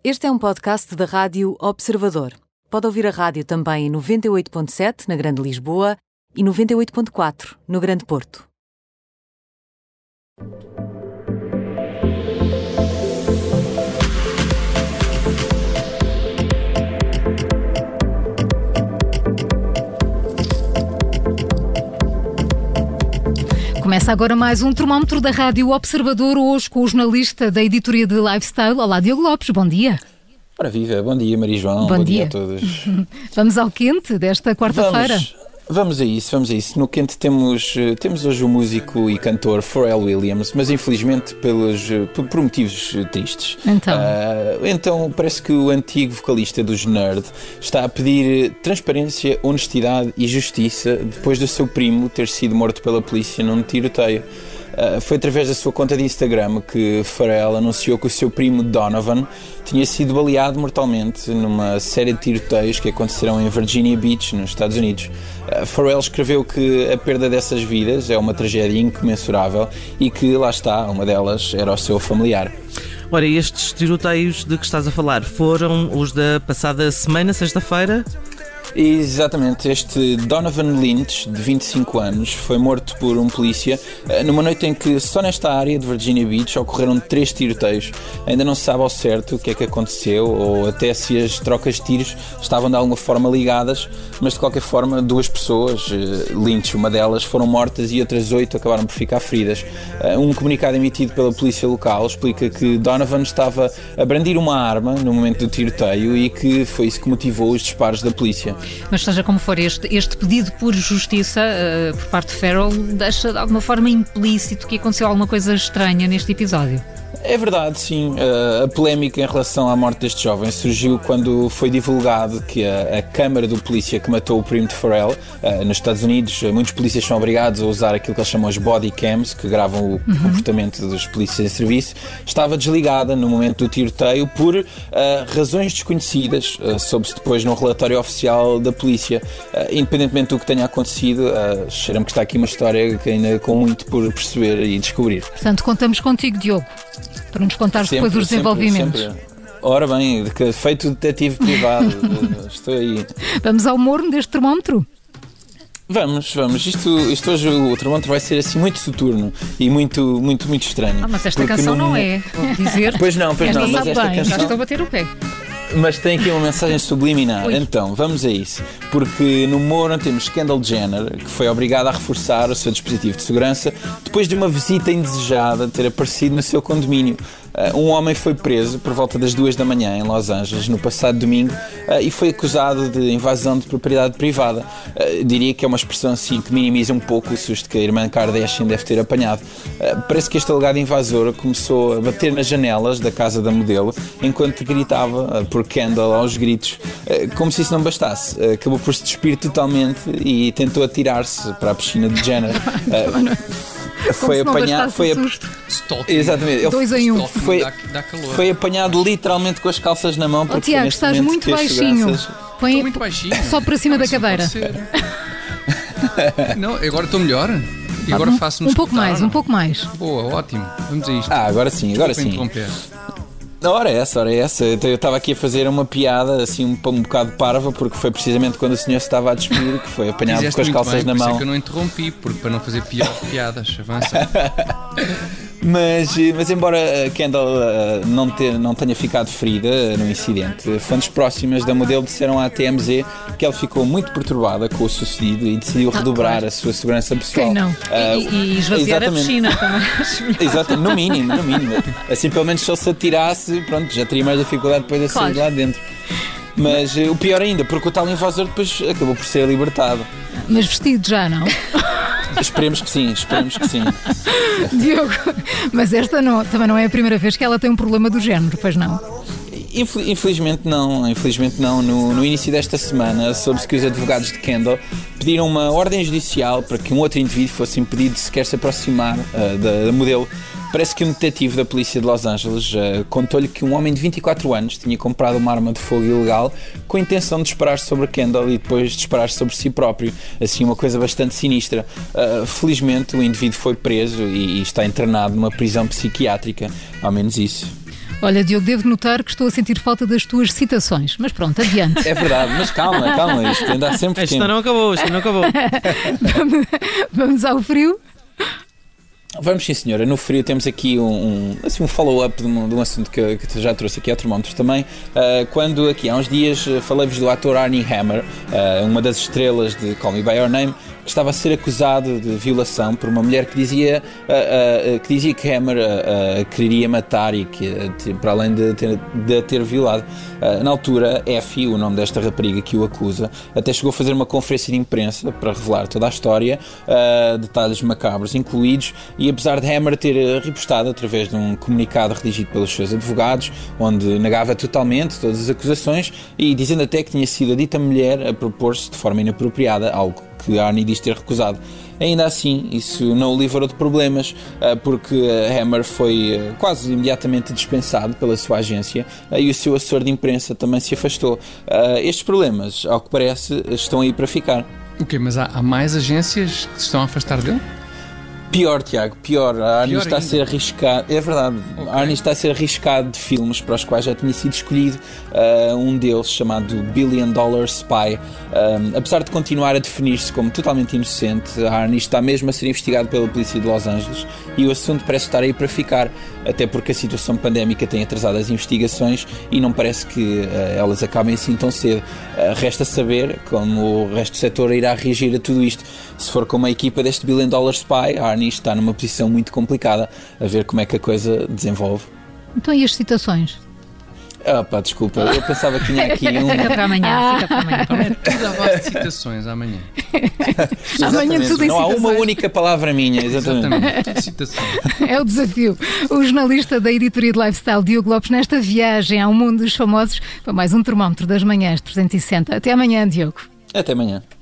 Este é um podcast da Rádio Observador. Pode ouvir a rádio também em 98.7 na Grande Lisboa e 98.4 no Grande Porto. Começa agora mais um termómetro da Rádio Observador, hoje com o jornalista da editoria de Lifestyle. Olá, Diogo Lopes, bom dia. Ora viva, bom dia Maria João, bom dia a todos. Vamos ao quente desta quarta-feira. Vamos a isso. No quente temos hoje o músico e cantor Pharrell Williams, mas infelizmente por motivos tristes. Então parece que o antigo vocalista dos Nerd está a pedir transparência, honestidade e justiça depois do seu primo ter sido morto pela polícia num tiroteio. Foi através da sua conta de Instagram que Pharrell anunciou que o seu primo Donovan tinha sido baleado mortalmente numa série de tiroteios que aconteceram em Virginia Beach, nos Estados Unidos. Pharrell escreveu que a perda dessas vidas é uma tragédia incomensurável e que, lá está, uma delas era o seu familiar. Ora, estes tiroteios de que estás a falar foram os da passada semana, sexta-feira? Exatamente, este Donovan Lynch, de 25 anos, foi morto por um polícia numa noite em que só nesta área de Virginia Beach ocorreram 3 tiroteios. Ainda não se sabe ao certo o que é que aconteceu ou até se as trocas de tiros estavam de alguma forma ligadas, mas de qualquer forma 2 pessoas, Lynch, uma delas, foram mortas e outras 8 acabaram por ficar feridas. Um comunicado emitido pela polícia local explica que Donovan estava a brandir uma arma no momento do tiroteio e que foi isso que motivou os disparos da polícia. Mas seja como for, este pedido por justiça por parte de Pharrell deixa de alguma forma implícito que aconteceu alguma coisa estranha neste episódio. É verdade, sim. A polémica em relação à morte deste jovem surgiu quando foi divulgado que a câmara do polícia que matou o primo de Pharrell, nos Estados Unidos, muitos polícias são obrigados a usar aquilo que eles chamam as body cams, que gravam o comportamento dos polícias em serviço, estava desligada no momento do tiroteio por razões desconhecidas, soube-se depois no relatório oficial da polícia. Independentemente do que tenha acontecido, cheira-me que está aqui uma história que ainda com muito por perceber e descobrir. Portanto, contamos contigo, Diogo, para nos contares depois os desenvolvimentos. Sempre. Ora bem, feito detetive privado, estou aí. Vamos ao morno deste termómetro? Vamos. Isto hoje o termómetro vai ser assim muito soturno e muito estranho. Mas esta canção não é, vou dizer. Pois não, mas esta bem, canção... já estou a bater o pé. Mas tem aqui uma mensagem subliminar. Então, vamos a isso. Porque no Moura temos Kendall Jenner, que foi obrigada a reforçar o seu dispositivo de segurança depois de uma visita indesejada ter aparecido no seu condomínio. Um homem foi preso por volta das 2 da manhã em Los Angeles no passado domingo e foi acusado de invasão de propriedade privada. Diria que é uma expressão assim que minimiza um pouco o susto que a irmã Kardashian deve ter apanhado. Parece que este alegado invasor começou a bater nas janelas da casa da modelo enquanto gritava por Kendall aos gritos. Como se isso não bastasse, acabou por se despir totalmente e tentou atirar-se para a piscina de Jenner. Foi apanhado. Exatamente. 2 em 1. Foi apanhado literalmente com as calças na mão. Porque Tiago, estás muito baixinho. Estou muito baixinho. Só para cima da cadeira. Não, agora estou melhor. E agora faço-me um pouco mais. Boa, ótimo. Vamos a isto. Agora sim. Ora essa. Eu estava aqui a fazer uma piada assim um bocado parva, porque foi precisamente quando o senhor se estava a despir que foi apanhado com as calças na mão. Por isso é que eu não interrompi, porque para não fazer piadas. Avança. Mas embora Kendall não tenha ficado ferida no incidente, fontes próximas da modelo disseram à TMZ que ela ficou muito perturbada com o sucedido e decidiu redobrar a sua segurança pessoal. Quem não? E esvaziar a piscina também. Exatamente, no mínimo. Assim, pelo menos se ele se atirasse, pronto, já teria mais dificuldade depois de sair de lá dentro. Mas o pior ainda, porque o tal invasor depois acabou por ser libertado. Mas vestido já, não? Esperemos que sim. Diogo, mas esta também não é a primeira vez que ela tem um problema do género, pois não? Infelizmente não. No início desta semana soube-se que os advogados de Kendall pediram uma ordem judicial para que um outro indivíduo fosse impedido de sequer se aproximar da modelo. Parece que um detetive da polícia de Los Angeles contou-lhe que um homem de 24 anos tinha comprado uma arma de fogo ilegal com a intenção de disparar sobre Kendall e depois disparar sobre si próprio. Assim, uma coisa bastante sinistra. Felizmente, o indivíduo foi preso e está internado numa prisão psiquiátrica. Ao menos isso. Olha, Diogo, devo notar que estou a sentir falta das tuas citações. Mas pronto, adiante. É verdade, mas calma, isto ainda há sempre Isto tempo. ainda não acabou. Vamos ao frio. Vamos sim, senhora. No frio temos aqui um follow-up de um assunto que eu já trouxe aqui ao termómetro também. Quando aqui há uns dias falei-vos do ator Armie Hammer, uma das estrelas de Call Me By Your Name, que estava a ser acusado de violação por uma mulher que dizia que Hammer queria matar e que, para além de a ter violado. Na altura, Effie, o nome desta rapariga que o acusa, até chegou a fazer uma conferência de imprensa para revelar toda a história, detalhes macabros incluídos, e apesar de Hammer ter repostado através de um comunicado redigido pelos seus advogados, onde negava totalmente todas as acusações e dizendo até que tinha sido a dita mulher a propor-se de forma inapropriada, algo que Arnie diz ter recusado. Ainda assim, isso não o livrou de problemas, porque Hammer foi quase imediatamente dispensado pela sua agência e o seu assessor de imprensa também se afastou. Estes problemas, ao que parece, estão aí para ficar. Ok, mas há mais agências que se estão a afastar dele? Pior, Tiago, pior. A Arnie está a ser arriscado. É verdade. Okay. A Arnie está a ser arriscado de filmes para os quais já tinha sido escolhido, um deles chamado $1 Billion Spy. Apesar de continuar a definir-se como totalmente inocente, a Arnie está mesmo a ser investigado pela polícia de Los Angeles e o assunto parece estar aí para ficar, até porque a situação pandémica tem atrasado as investigações e não parece que elas acabem assim tão cedo. Resta saber como o resto do setor irá reagir a tudo isto. Se for como a equipa deste $1 Billion Spy, a Arnie está numa posição muito complicada, a ver como é que a coisa desenvolve. Então e as citações? Desculpa, eu pensava que tinha aqui um... Fica para amanhã. Tudo a base de citações amanhã. Amanhã tudo em Não há uma citações. única palavra minha, exatamente. Tudo citações. É o desafio. O jornalista da editoria de Lifestyle, Diogo Lopes, nesta viagem ao mundo dos famosos, para mais um termómetro das manhãs 360. Até amanhã, Diogo. Até amanhã.